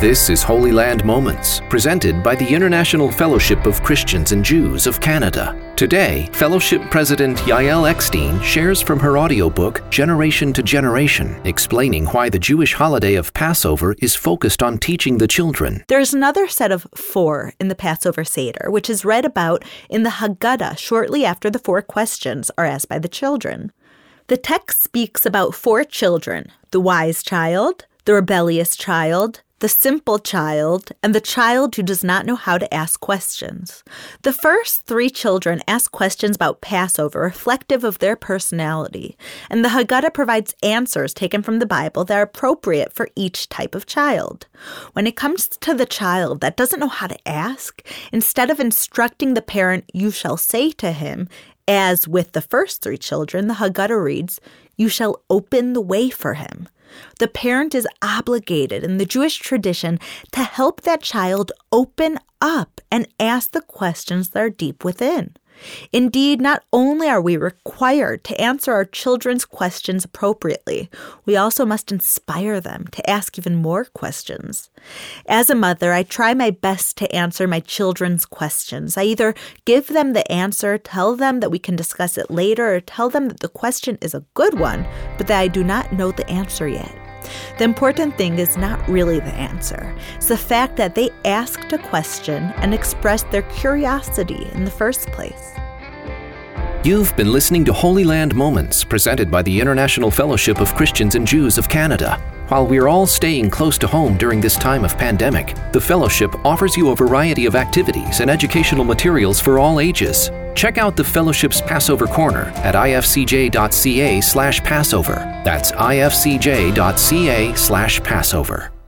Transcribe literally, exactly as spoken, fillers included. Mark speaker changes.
Speaker 1: This is Holy Land Moments, presented by the International Fellowship of Christians and Jews of Canada. Today, Fellowship President Yael Eckstein shares from her audiobook, Generation to Generation, explaining why the Jewish holiday of Passover is focused on teaching the children.
Speaker 2: There's another set of four in the Passover Seder, which is read about in the Haggadah shortly after the four questions are asked by the children. The text speaks about four children: the wise child, the rebellious child, the simple child, and the child who does not know how to ask questions. The first three children ask questions about Passover reflective of their personality, and the Haggadah provides answers taken from the Bible that are appropriate for each type of child. When it comes to the child that doesn't know how to ask, instead of instructing the parent, "You shall say to him," as with the first three children, the Haggadah reads, "You shall open the way for him." The parent is obligated in the Jewish tradition to help that child open up and ask the questions that are deep within. Indeed, not only are we required to answer our children's questions appropriately, we also must inspire them to ask even more questions. As a mother, I try my best to answer my children's questions. I either give them the answer, tell them that we can discuss it later, or tell them that the question is a good one, but that I do not know the answer yet. The important thing is not really the answer. It's the fact that they asked a question and expressed their curiosity in the first place.
Speaker 1: You've been listening to Holy Land Moments, presented by the International Fellowship of Christians and Jews of Canada. While we're all staying close to home during this time of pandemic, the Fellowship offers you a variety of activities and educational materials for all ages. Check out the Fellowship's Passover Corner at ifcj.ca slash Passover. That's ifcj.ca slash Passover.